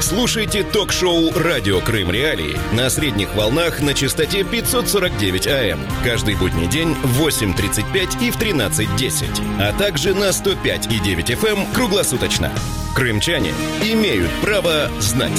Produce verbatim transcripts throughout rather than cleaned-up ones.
Слушайте ток-шоу «Радио Крым Реалии» на средних волнах на частоте пятьсот сорок девять АМ. Каждый будний день в восемь тридцать пять и в тринадцать десять. А также на сто пять и девять эф эм круглосуточно. Крымчане имеют право знать.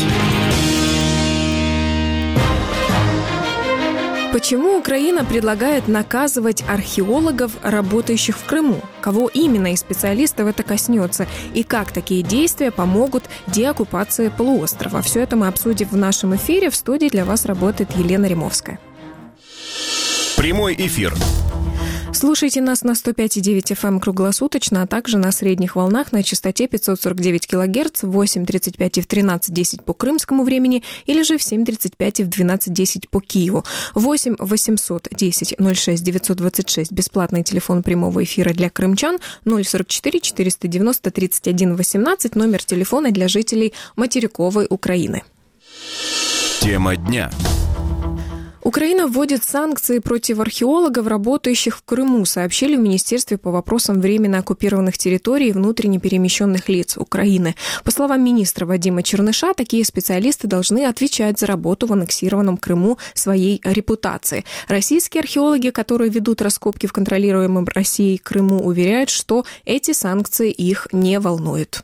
Почему Украина предлагает наказывать археологов, работающих в Крыму? Кого именно из специалистов это коснется? И как такие действия помогут деоккупации полуострова? Все это мы обсудим в нашем эфире. В студии для вас работает Елена Римовская. Прямой эфир. Слушайте нас на сто пять и девять эф эм круглосуточно, а также на средних волнах на частоте пятьсот сорок девять килогерц в восемь тридцать пять и в тринадцать десять по крымскому времени или же в семь тридцать пять и в двенадцать десять по Киеву. восемь восемьсот десять ноль шесть девятьсот двадцать шесть бесплатный телефон прямого эфира для крымчан, ноль сорок четыре четыреста девяносто тридцать один восемнадцать номер телефона для жителей материковой Украины. Тема дня. Украина вводит санкции против археологов, работающих в Крыму, сообщили в Министерстве по вопросам временно оккупированных территорий и внутренне перемещенных лиц Украины. По словам министра Вадима Черныша, такие специалисты должны отвечать за работу в аннексированном Крыму своей репутации. Российские археологи, которые ведут раскопки в контролируемом Россией Крыму, уверяют, что эти санкции их не волнуют.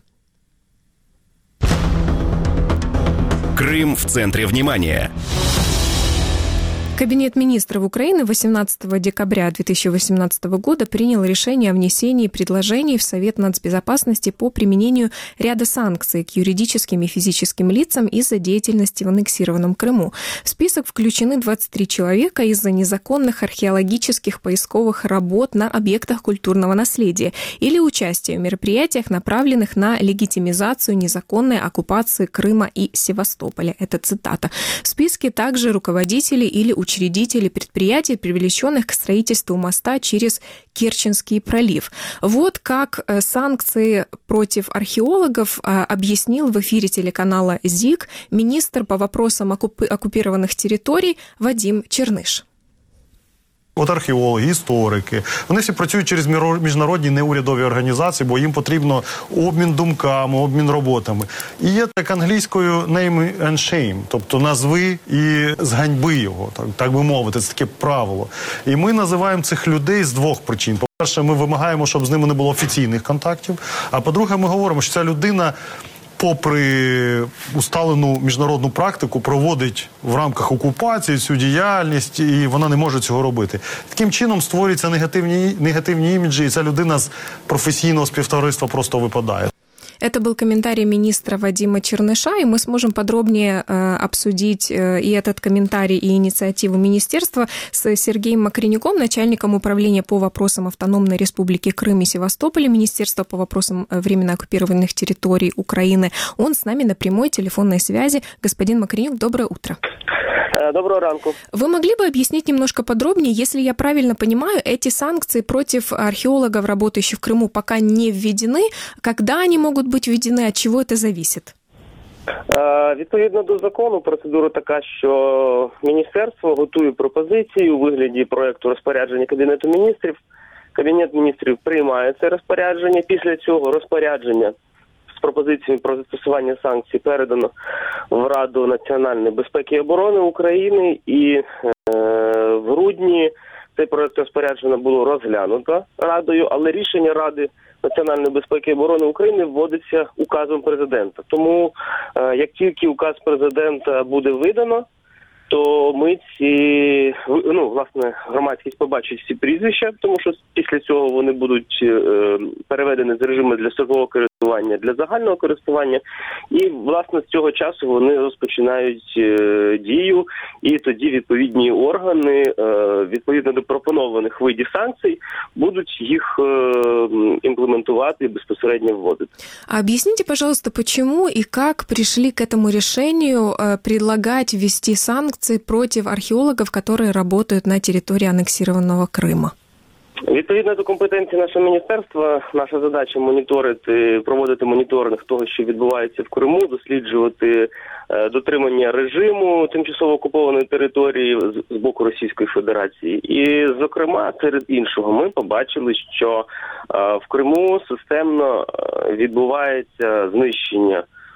Крым в центре внимания. Кабинет министров Украины восемнадцатого декабря две тысячи восемнадцатого года принял решение о внесении предложений в Совет нацбезопасности по применению ряда санкций к юридическим и физическим лицам из-за деятельности в аннексированном Крыму. В список включены двадцать три человека из-за незаконных археологических поисковых работ на объектах культурного наследия или участия в мероприятиях, направленных на легитимизацию незаконной оккупации Крыма и Севастополя. Это цитата. В списке также руководители или учредители предприятий, привлеченных к строительству моста через Керченский пролив. Вот как санкции против археологов объяснил в эфире телеканала ЗИК министр по вопросам оккупированных территорий Вадим Черныш. От археологи, історики, вони всі працюють через міжнародні неурядові організації, бо їм потрібно обмін думками, обмін роботами. І є так англійською name and shame, тобто назви і зганьби його, так, так би мовити, це таке правило. І ми називаємо цих людей з двох причин. По-перше, ми вимагаємо, щоб з ними не було офіційних контактів, а по-друге, ми говоримо, що ця людина попри усталену міжнародну практику, проводить в рамках окупації цю діяльність, і вона не може цього робити. Таким чином створюються негативні, негативні іміджі, і ця людина з професійного співтовариства просто випадає. Это был комментарий министра Вадима Черныша, и мы сможем подробнее э, обсудить э, и этот комментарий, и инициативу министерства с Сергеем Макренюком, начальником управления по вопросам Автономной Республики Крым и Севастополя, Министерства по вопросам временно оккупированных территорий Украины. Он с нами на прямой телефонной связи. Господин Макренюк, доброе утро. Доброго ранку. Вы могли бы объяснить немножко подробнее, если я правильно понимаю, эти санкции против археологов, работающих в Крыму, пока не введены. Когда они могут быть введены, от чего это зависит? Відповідно до закону, процедура така, що міністерство готує пропозиції у вигляді проєкту розпорядження Кабінету міністрів. Кабінет міністрів приймає це розпорядження. Після цього розпорядження з пропозиціями про застосування санкцій передано в Раду національної безпеки і оборони України, і е, в грудні цей проєкт розпорядження було розглянуто Радою, але рішення Ради національної безпеки і оборони України вводиться указом президента. Тому е, як тільки указ президента буде видано, то ми ці, ну, власне, громадськість побачить ці прізвища, тому що після цього вони будуть е, переведені з режиму для строкового користування для загального користування, і, власне, з цього часу вони розпочинають е, дію, і тоді відповідні органи, е, відповідно до пропонованих видів санкцій, будуть їх е, имплементувати и безпосредньо вводить. А объясните, пожалуйста, почему и как пришли к этому решению э, предлагать ввести санкции против археологов, которые работают на территории аннексированного Крыма? Відповідно до компетенції нашого міністерства, наша задача моніторити, проводити моніторинг того, що відбувається в Криму, досліджувати е, дотримання режиму тимчасово окупованої території з, з боку Російської Федерації. І, зокрема, серед іншого, ми побачили, що е, в Криму системно е, відбувається знищення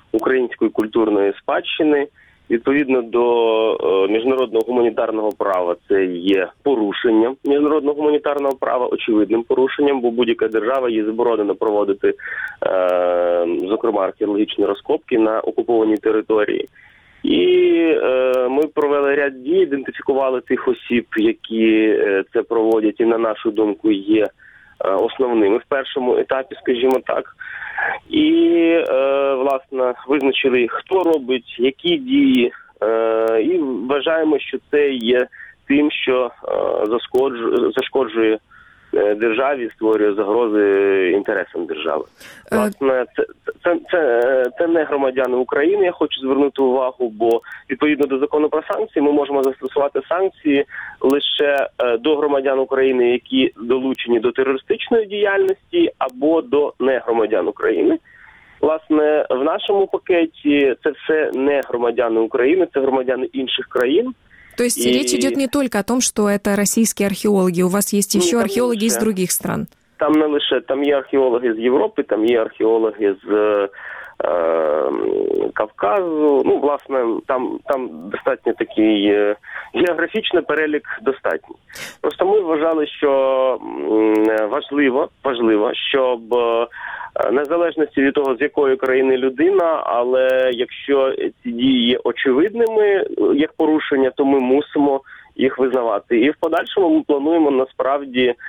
української культурної спадщини. Відповідно до міжнародного гуманітарного права це є порушенням міжнародного гуманітарного права, очевидним порушенням, бо будь-яка держава їй заборонено проводити, е, зокрема, археологічні розкопки на окупованій території. І е, ми провели ряд дій, ідентифікували тих осіб, які е, це проводять, і на нашу думку є е, основними в першому етапі, скажімо так. І, е, власне, визначили, хто робить, які дії, е, і вважаємо, що це є тим, що е, зашкоджує, зашкоджує державі, створює загрози інтересам держави. Власне, це, це, це, це не громадяни України, я хочу звернути увагу, бо відповідно до закону про санкції ми можемо застосувати санкції лише до громадян України, які долучені до терористичної діяльності, або до негромадян України. Власне, в нашому пакеті це все не громадяни України, це громадяни інших країн. То есть и... речь идет не только о том, что это российские археологи, у вас есть еще археологи из других стран. Там не лише, там є археологи з Європи, там є археологи з е, Кавказу. Ну, власне, там, там достатньо такий е, географічний перелік достатній. Просто ми вважали, що е, важливо, важливо, щоб е, незалежності від того, з якої країни людина, але якщо ці дії є очевидними, як порушення, то ми мусимо їх визнавати. І в подальшому ми плануємо насправді е-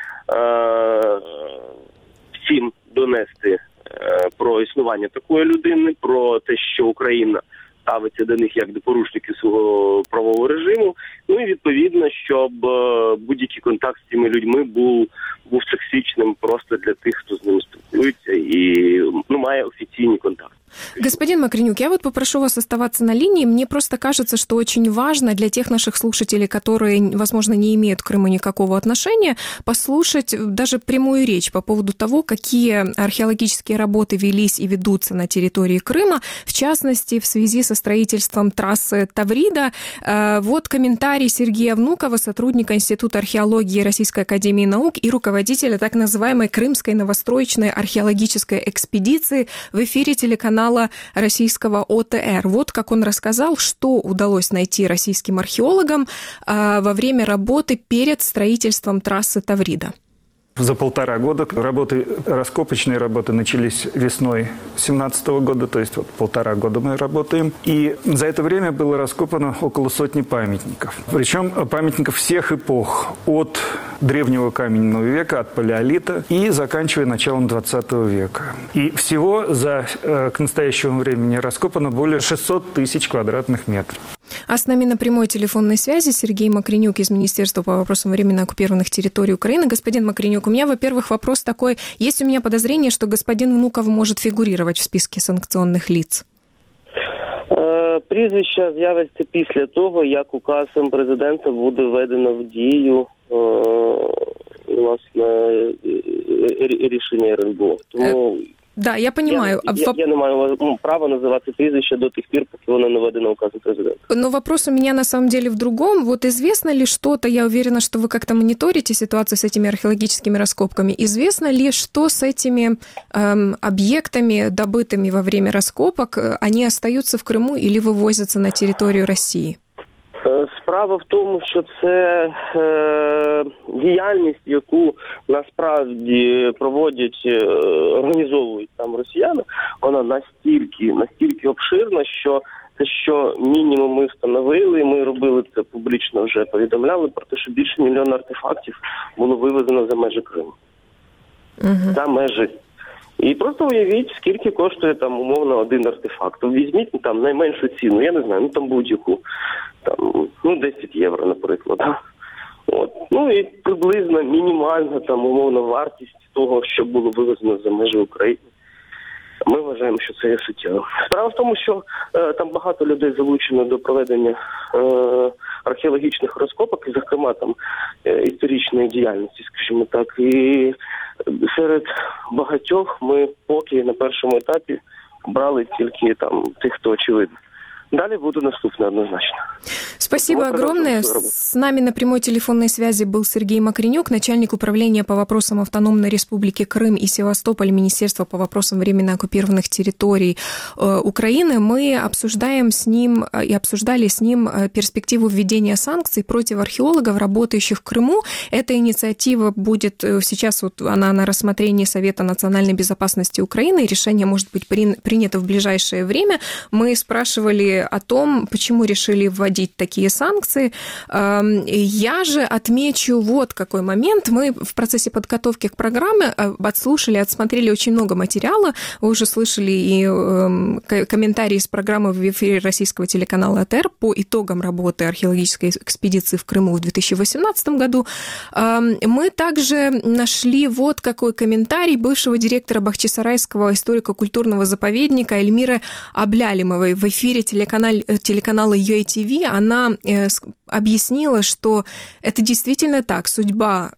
всім донести е- про існування такої людини, про те, що Україна ставиться до них як до порушників свого правового режиму. Ну і відповідно, щоб будь-який контакт з цими людьми був, був токсичним просто для тих, хто з ними спілкується і ну, має офіційні контакти. Господин Макренюк, я вот попрошу вас оставаться на линии. Мне просто кажется, что очень важно для тех наших слушателей, которые, возможно, не имеют к Крыму никакого отношения, послушать даже прямую речь по поводу того, какие археологические работы велись и ведутся на территории Крыма, в частности, в связи со строительством трассы Таврида. Вот комментарий Сергея Внукова, сотрудника Института археологии Российской академии наук и руководителя так называемой Крымской новостроечной археологической экспедиции в эфире телеканала российского О Т Р. Вот как он рассказал, что удалось найти российским археологам во время работы перед строительством трассы Таврида. За полтора года работы, раскопочные работы начались весной две тысячи семнадцатого года, то есть вот полтора года мы работаем. И за это время было раскопано около сотни памятников. Причем памятников всех эпох, от древнего каменного века, от палеолита и заканчивая началом двадцатого века. И всего за, к настоящему времени раскопано более шестьсот тысяч квадратных метров. А с нами на прямой телефонной связи Сергей Макренюк из Министерства по вопросам временно оккупированных территорий Украины. Господин Макренюк, у меня, во-первых, вопрос такой. Есть у меня подозрение, что господин Внуков может фигурировать в списке санкционных лиц? Прізвище з'явиться після того, як указом президента буде введено в дію власне рішення Ер Ен Бе О. Тому да, я понимаю. Я, я, я не маю права называть прізвище до тех пор, пока оно не введено указом президента. Но вопрос у меня на самом деле в другом. Вот известно ли что-то, я уверена, что вы как-то мониторите ситуацию с этими археологическими раскопками, известно ли, что с этими эм, объектами, добытыми во время раскопок, они остаются в Крыму или вывозятся на территорию России? Справа в тому, що це е, діяльність, яку насправді проводять, е, організовують там росіяни, вона настільки, настільки обширна, що те, що мінімум ми встановили, ми робили це публічно, вже повідомляли про те, що більше мільйона артефактів було вивезено за межі Криму. Uh-huh. За межі. І просто уявіть, скільки коштує там умовно один артефакт. Візьміть там найменшу ціну, я не знаю, ну там будь-яку, там, ну десять євро, наприклад. От. Ну і приблизно мінімальна там умовна вартість того, що було вивезено за межі України. Ми вважаємо, що це є суттєво. Справа в тому, що е, там багато людей залучено до проведення е, археологічних розкопок, і, зокрема, там е, історичної діяльності, скажімо так. І серед багатьох ми поки на першому етапі брали тільки там тих, хто очевидно. Далі буде наступне однозначно. Спасибо вот огромное. С нами на прямой телефонной связи был Сергей Макренюк, начальник управления по вопросам Автономной Республики Крым и Севастополь, Министерства по вопросам временно оккупированных территорий э, Украины. Мы обсуждаем с ним и обсуждали с ним перспективу введения санкций против археологов, работающих в Крыму. Эта инициатива будет сейчас, вот она на рассмотрении Совета национальной безопасности Украины, и решение может быть при, принято в ближайшее время. Мы спрашивали о том, почему решили вводить такие такие санкции. Я же отмечу вот какой момент. Мы в процессе подготовки к программе отслушали, отсмотрели очень много материала. Вы уже слышали и комментарии из программы в эфире российского телеканала АТР по итогам работы археологической экспедиции в Крыму в две тысячи восемнадцатом году. Мы также нашли вот какой комментарий бывшего директора Бахчисарайского историко-культурного заповедника Эльмиры Аблялимовой в эфире телеканала, телеканала ю эй ти ви. Она объяснила, что это действительно так. Судьба,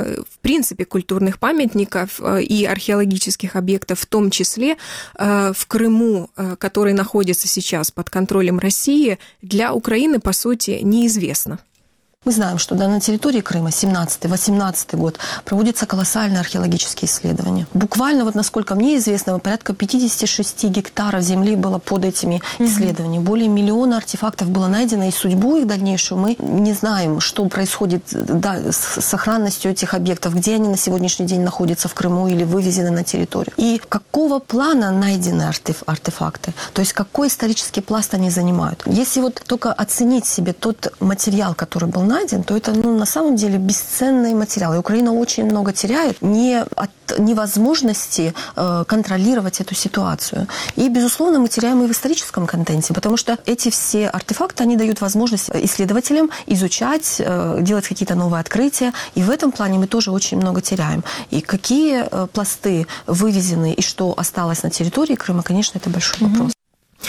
в принципе, культурных памятников и археологических объектов, в том числе в Крыму, который находится сейчас под контролем России, для Украины, по сути, неизвестна. Мы знаем, что на территории Крыма семнадцатый-восемнадцатый год проводятся колоссальные археологические исследования. Буквально, вот насколько мне известно, порядка пятьдесят шесть гектаров земли было под этими исследованиями. Mm-hmm. Более миллиона артефактов было найдено, и судьбу их дальнейшую мы не знаем, что происходит да, с сохранностью этих объектов, где они на сегодняшний день находятся в Крыму или вывезены на территорию. И какого плана найдены артеф- артефакты, то есть какой исторический пласт они занимают. Если вот только оценить себе тот материал, который был найден, то это ну, на самом деле бесценный материал. И Украина очень много теряет не от невозможности э, контролировать эту ситуацию. И, безусловно, мы теряем и в историческом контенте, потому что эти все артефакты, они дают возможность исследователям изучать, э, делать какие-то новые открытия. И в этом плане мы тоже очень много теряем. И какие э, пласты вывезены и что осталось на территории Крыма, конечно, это большой mm-hmm. вопрос.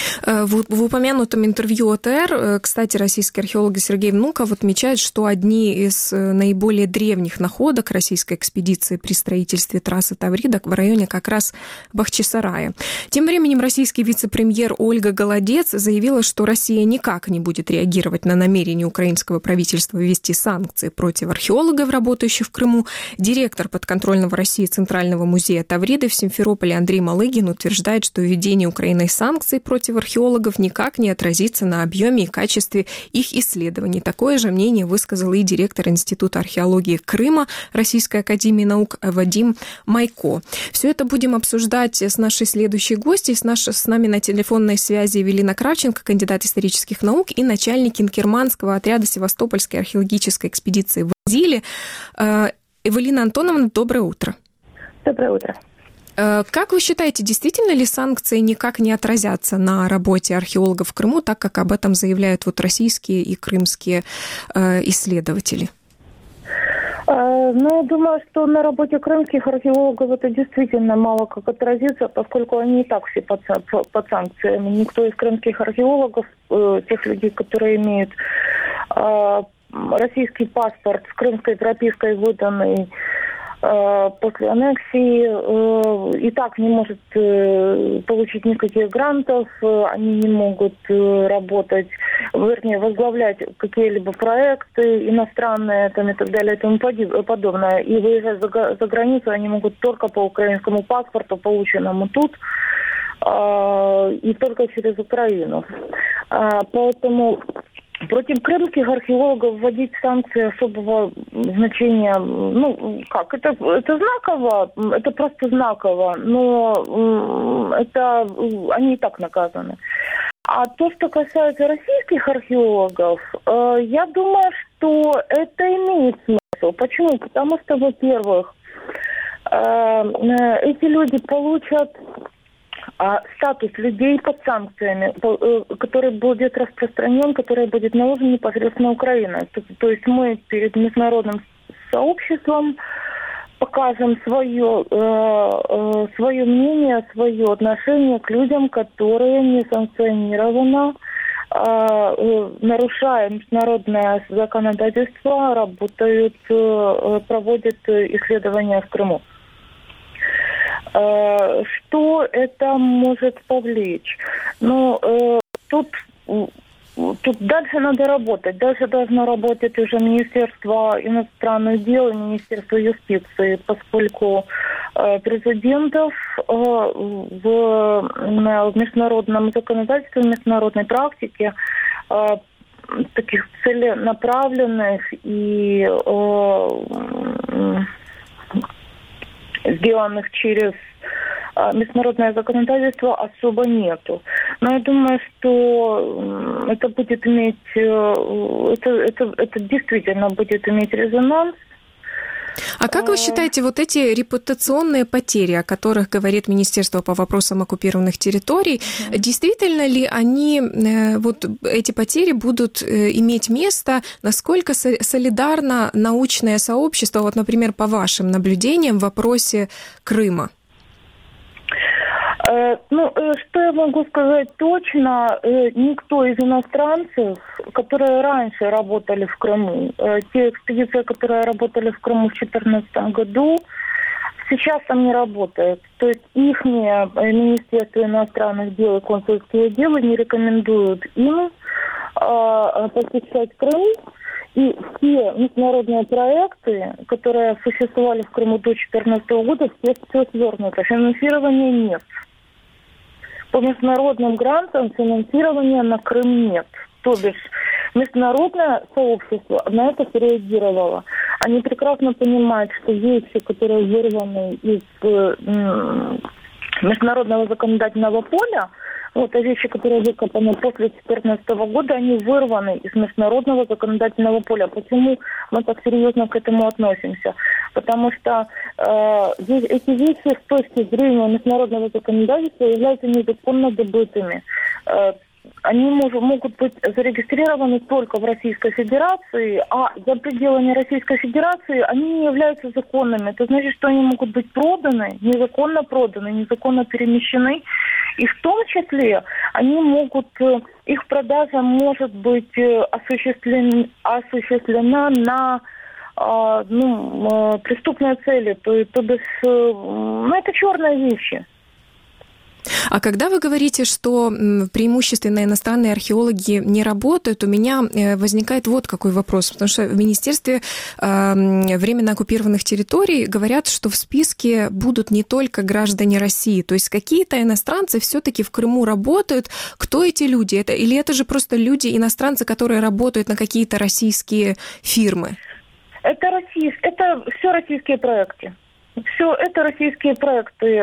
В, в упомянутом интервью ОТР, кстати, российский археолог Сергей Внуков отмечает, что одни из наиболее древних находок российской экспедиции при строительстве трассы Таврида в районе как раз Бахчисарая. Тем временем российский вице-премьер Ольга Голодец заявила, что Россия никак не будет реагировать на намерение украинского правительства ввести санкции против археологов, работающих в Крыму. Директор подконтрольного России Центрального музея Тавриды в Симферополе Андрей Малыгин утверждает, что введение Украиной санкций против против археологов никак не отразится на объеме и качестве их исследований. Такое же мнение высказал и директор Института археологии Крыма Российской академии наук Вадим Майко. Все это будем обсуждать с нашей следующей гостьей. С, наш, с нами на телефонной связи Эвелина Кравченко, кандидат исторических наук и начальник инкерманского отряда Севастопольской археологической экспедиции в Изиле. Эвелина Антоновна, доброе утро. Доброе утро. Как вы считаете, действительно ли санкции никак не отразятся на работе археологов в Крыму, так как об этом заявляют вот российские и крымские исследователи? Ну, думаю, что на работе крымских археологов это действительно мало как отразится, поскольку они и так все под, под санкциями. Никто из крымских археологов, тех людей, которые имеют российский паспорт с крымской пропиской, выданный после аннексии, и так не может получить никаких грантов, они не могут работать, вернее, возглавлять какие-либо проекты иностранные там, и так далее и тому подобное. И выезжать за, за границу они могут только по украинскому паспорту, полученному тут, и только через Украину. Поэтому против крымских археологов вводить санкции особого значения, ну, как, это, это знаково, это просто знаково, но это, они и так наказаны. А то, что касается российских археологов, я думаю, что это имеет смысл. Почему? Потому что, во-первых, эти люди получат А статус людей под санкциями, который будет распространен, который будет наложен непосредственно Украиной. То, то есть мы перед международным сообществом покажем свое, э, свое мнение, свое отношение к людям, которые несанкционированно, э, нарушая международное законодательство, работают, э, проводят исследования в Крыму. Что это может повлечь? Ну, тут тут дальше надо работать. Дальше должно работать уже Министерство иностранных дел и Министерство юстиции, поскольку э, прецедентов э, в, в международном законодательстве, в международной практике э, таких целенаправленных и э, сделанных через международное законодательство особо нету. Но я думаю, что это будет иметь, это, это, это действительно будет иметь резонанс. А как вы считаете, вот эти репутационные потери, о которых говорит Министерство по вопросам оккупированных территорий, mm-hmm. действительно ли они, вот эти потери будут иметь место? Насколько солидарно научное сообщество, вот, например, по вашим наблюдениям в вопросе Крыма? Ну, что я могу сказать точно, никто из иностранцев, которые раньше работали в Крыму, те экспедиции, которые работали в Крыму в две тысячи четырнадцатом году, сейчас там не работают. То есть их Министерство иностранных дел и консульские отделы не рекомендуют им посещать Крым. И все международные проекты, которые существовали в Крыму до две тысячи четырнадцатого года, все, все свернуто. Финансирования нет. По международным грантам финансирования на Крым нет. То бишь международное сообщество на это реагировало. Они прекрасно понимают, что вещи, которые вырваны из э, международного законодательного поля, вот, а вещи, которые выкопаны после две тысячи четырнадцатого года, они вырваны из международного законодательного поля. Почему мы так серьезно к этому относимся? Потому что э, эти вещи с точки зрения международного законодательства являются незаконно добытыми. Э, они мож, могут быть зарегистрированы только в Российской Федерации, а за пределами Российской Федерации они не являются законными. Это значит, что они могут быть проданы, незаконно проданы, незаконно перемещены. И в том числе они могут, их продажа может быть осуществлен, осуществлена на э, ну, э, преступные цели. То, то есть, э, ну, это черные вещи. А когда вы говорите, что преимущественно иностранные археологи не работают, у меня возникает вот какой вопрос. Потому что в Министерстве временно оккупированных территорий говорят, что в списке будут не только граждане России. То есть какие-то иностранцы все-таки в Крыму работают. Кто эти люди? Это, или это же просто люди, иностранцы, которые работают на какие-то российские фирмы? Это, российс... это все российские проекты. Все это российские проекты.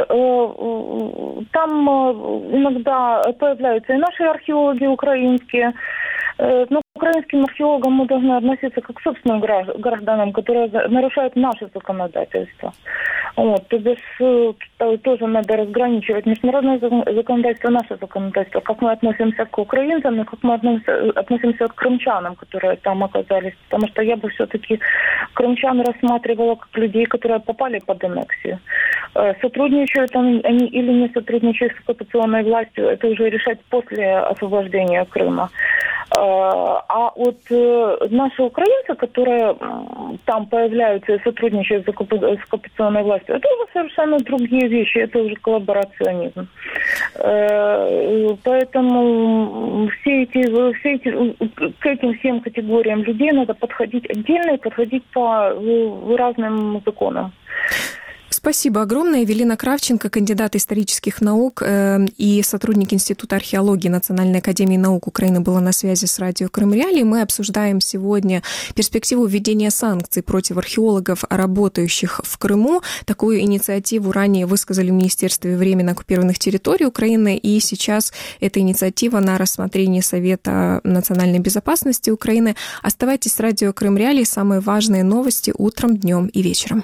Там иногда появляются и наши археологи украинские. Но к украинским археологам мы должны относиться как к собственным гражданам, которые нарушают наше законодательство. Вот. То есть тоже надо разграничивать международное законодательство, наше законодательство, как мы относимся к украинцам и как мы относимся, относимся к крымчанам, которые там оказались. Потому что я бы все-таки крымчан рассматривала как людей, которые попали под аннексию. Сотрудничают они или не сотрудничают с оккупационной властью, это уже решать после освобождения Крыма. А вот наши украинцы, которые там появляются и сотрудничают с оккупационной властью, это уже совершенно другие вещи, это уже коллаборационизм. Поэтому все эти, все эти, к этим всем категориям людей надо подходить отдельно и подходить по разным законам. Спасибо огромное. Эвелина Кравченко, кандидат исторических наук э, и сотрудник Института археологии Национальной академии наук Украины, была на связи с радио Крым Реалии. Мы обсуждаем сегодня перспективу введения санкций против археологов, работающих в Крыму. Такую инициативу ранее высказали в Министерстве временно оккупированных территорий Украины, и сейчас эта инициатива на рассмотрении Совета национальной безопасности Украины. Оставайтесь с радио Крым Реалии. Самые важные новости утром, днем и вечером.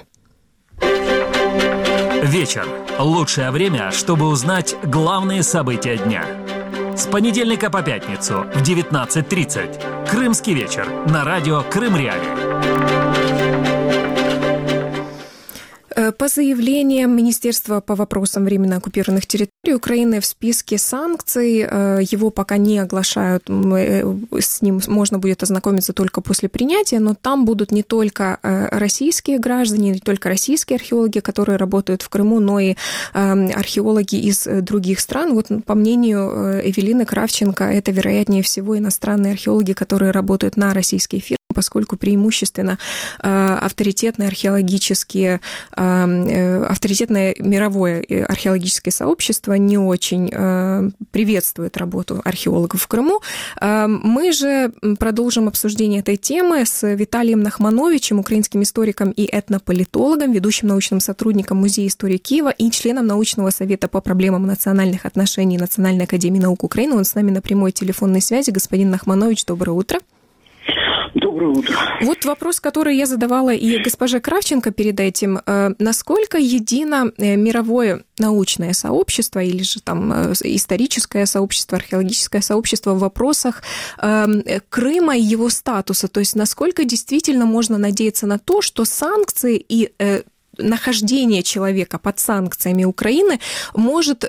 Вечер. Лучшее время, чтобы узнать главные события дня. С понедельника по пятницу в девятнадцать тридцать. Крымский вечер на радио Крым Реалии. По заявлениям Министерства по вопросам временно оккупированных территорий Украины в списке санкций, его пока не оглашают, с ним можно будет ознакомиться только после принятия, но там будут не только российские граждане, не только российские археологи, которые работают в Крыму, но и археологи из других стран. Вот, по мнению Эвелины Кравченко, это, вероятнее всего, иностранные археологи, которые работают на российские фирмы, поскольку преимущественно авторитетные археологические, авторитетное мировое археологическое сообщество не очень приветствует работу археологов в Крыму. Мы же продолжим обсуждение этой темы с Виталием Нахмановичем, украинским историком и этнополитологом, ведущим научным сотрудником Музея истории Киева и членом научного совета по проблемам национальных отношений Национальной академии наук Украины. Он с нами на прямой телефонной связи. Господин Нахманович, доброе утро. Доброе утро. Вот вопрос, который я задавала и госпоже Кравченко перед этим. Насколько едино мировое научное сообщество или же там историческое сообщество, археологическое сообщество в вопросах Крыма и его статуса? То есть насколько действительно можно надеяться на то, что санкции и нахождение человека под санкциями Украины может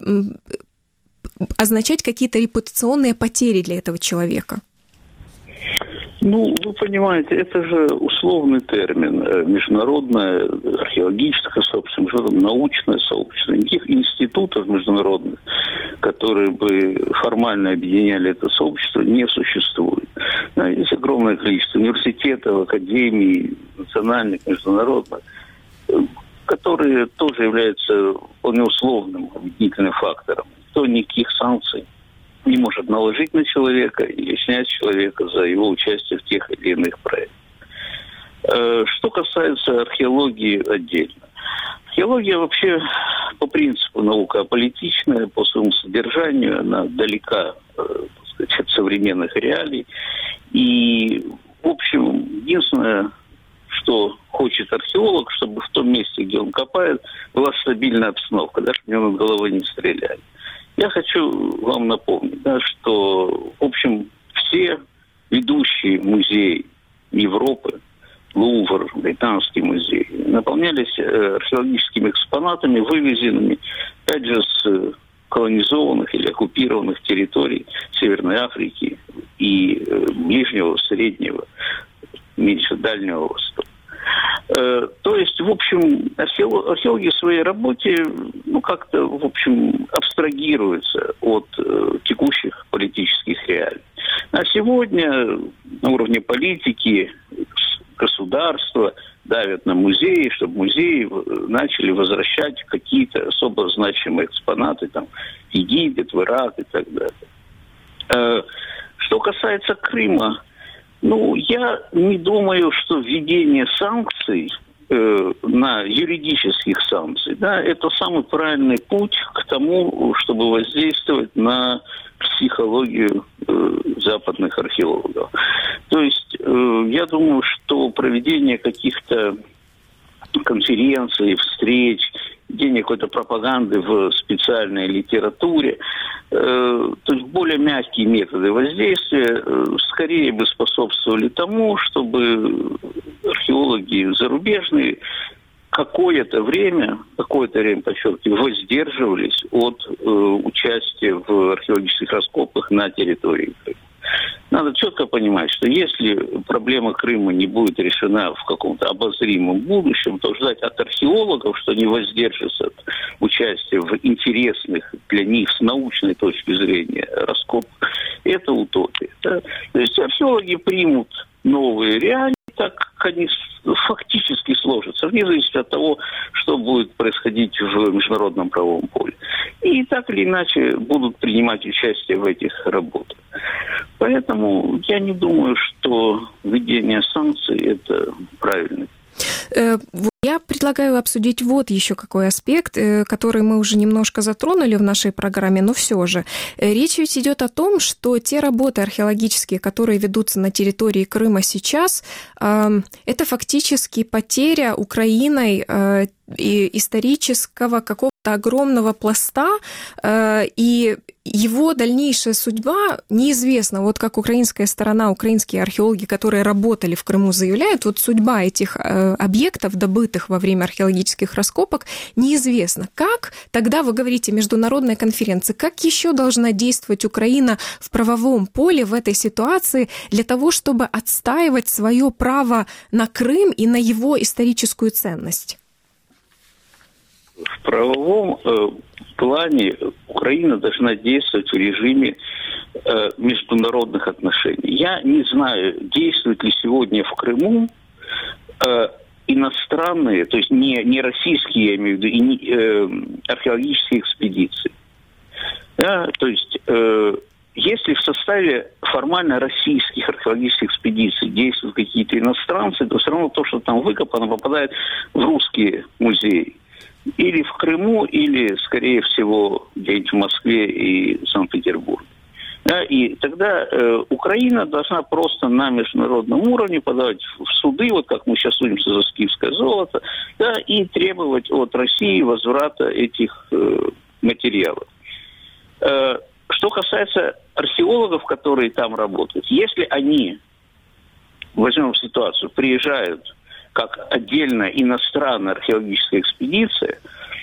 означать какие-то репутационные потери для этого человека? Ну, вы понимаете, это же условный термин. Международное археологическое сообщество, научное сообщество. Никаких институтов международных, которые бы формально объединяли это сообщество, не существует. Есть огромное количество университетов, академий, национальных, международных, которые тоже являются вполне условным объединительным фактором. То никаких санкций не может наложить на человека или снять человека за его участие в тех или иных проектах. Что касается археологии отдельно. Археология вообще по принципу наука аполитичная, по своему содержанию она далека, так сказать, от современных реалий. И, в общем, единственное, что хочет археолог, чтобы в том месте, где он копает, была стабильная обстановка, даже чтобы над головой не стреляли. Я хочу вам напомнить, да, что, в общем, все ведущие музеи Европы, Лувр, Британский музей, наполнялись археологическими экспонатами, вывезенными, опять же, с колонизованных или оккупированных территорий Северной Африки и Ближнего, Среднего, меньше Дальнего Востока. То есть, в общем, археологи в своей работе, ну, как-то, в общем, абстрагируются от э, текущих политических реалий. А сегодня на уровне политики государства давят на музеи, чтобы музеи начали возвращать какие-то особо значимые экспонаты, там, в Египет, в Ирак и так далее. Э, что касается Крыма, ну, я не думаю, что введение санкций, э, на юридических санкций, да, это самый правильный путь к тому, чтобы воздействовать на психологию э, западных археологов. То есть, э, я думаю, что проведение каких-то конференций, встреч, ведение какой-то пропаганды в специальной литературе, э, то есть более мягкие методы воздействия э, скорее бы способствовали тому, чтобы археологи зарубежные какое-то время, какое-то время, подчеркиваю, воздерживались от э, участия в археологических раскопках на территории Крыма. Надо четко понимать, что если проблема Крыма не будет решена в каком-то обозримом будущем, то ждать от археологов, что они воздержатся от участия в интересных для них с научной точки зрения раскопках, это утопия. Да? То есть археологи примут новые реалии, так как они фактически сложатся, вне зависимости от того, что будет происходить в международном правовом поле. И так или иначе будут принимать участие в этих работах. Поэтому я не думаю, что введение санкций – это правильно. Я предлагаю обсудить вот еще какой аспект, который мы уже немножко затронули в нашей программе, но все же. Речь ведь идет о том, что те работы археологические, которые ведутся на территории Крыма сейчас, это фактически потеря Украиной исторического какого какого-то огромного пласта, э, и его дальнейшая судьба неизвестна. Вот как украинская сторона, украинские археологи, которые работали в Крыму, заявляют, вот судьба этих э, объектов, добытых во время археологических раскопок, неизвестна. Как тогда, вы говорите, международная конференция, как еще должна действовать Украина в правовом поле в этой ситуации для того, чтобы отстаивать свое право на Крым и на его историческую ценность? В правовом э, плане Украина должна действовать в режиме э, международных отношений. Я не знаю, действуют ли сегодня в Крыму э, иностранные, то есть не, не российские, я имею в виду, и не, э, археологические экспедиции. Да, то есть, э, если в составе формально российских археологических экспедиций действуют какие-то иностранцы, то все равно то, что там выкопано, попадает в русские музеи. Или в Крыму, или, скорее всего, где-нибудь в Москве и Санкт-Петербурге. Да, и тогда э, Украина должна просто на международном уровне подавать в суды, вот как мы сейчас судимся за скифское золото, да, и требовать от России возврата этих э, материалов. Э, что касается археологов, которые там работают, если они, возьмем ситуацию, приезжают как отдельная иностранная археологическая экспедиция,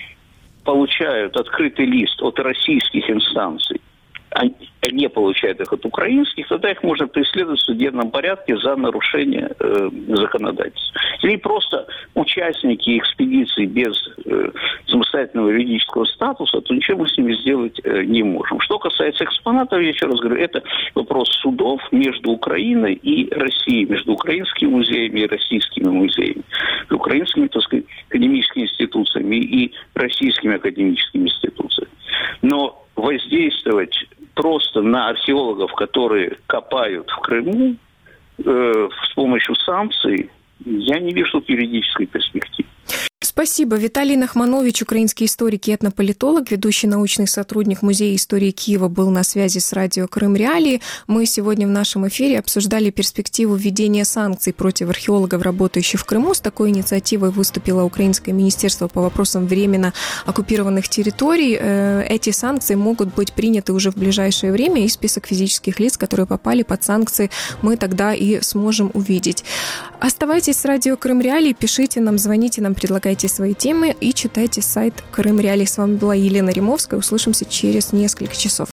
получают открытый лист от российских инстанций, а не получают их от украинских, тогда их можно преследовать в судебном порядке за нарушение э, законодательства. Или просто участники экспедиции без э, самостоятельного юридического статуса, то ничего мы с ними сделать э, не можем. Что касается экспонатов, я еще раз говорю, это вопрос судов между Украиной и Россией, между украинскими музеями и российскими музеями, украинскими, так сказать, академическими институциями и российскими академическими институциями. Но воздействовать просто на археологов, которые копают в Крыму, э, с помощью санкций, я не вижу тут юридической перспективы. Спасибо. Виталий Нахманович, украинский историк и этнополитолог, ведущий научный сотрудник Музея истории Киева, был на связи с радио Крым Реалии. Мы сегодня в нашем эфире обсуждали перспективу введения санкций против археологов, работающих в Крыму. С такой инициативой выступило Украинское министерство по вопросам временно оккупированных территорий. Эти санкции могут быть приняты уже в ближайшее время, и список физических лиц, которые попали под санкции, мы тогда и сможем увидеть. Оставайтесь с радио Крым Реалии, пишите нам, звоните нам, предлагайте свои темы и читайте сайт Крым Реалии. С вами была Елена Римовская. Услышимся через несколько часов.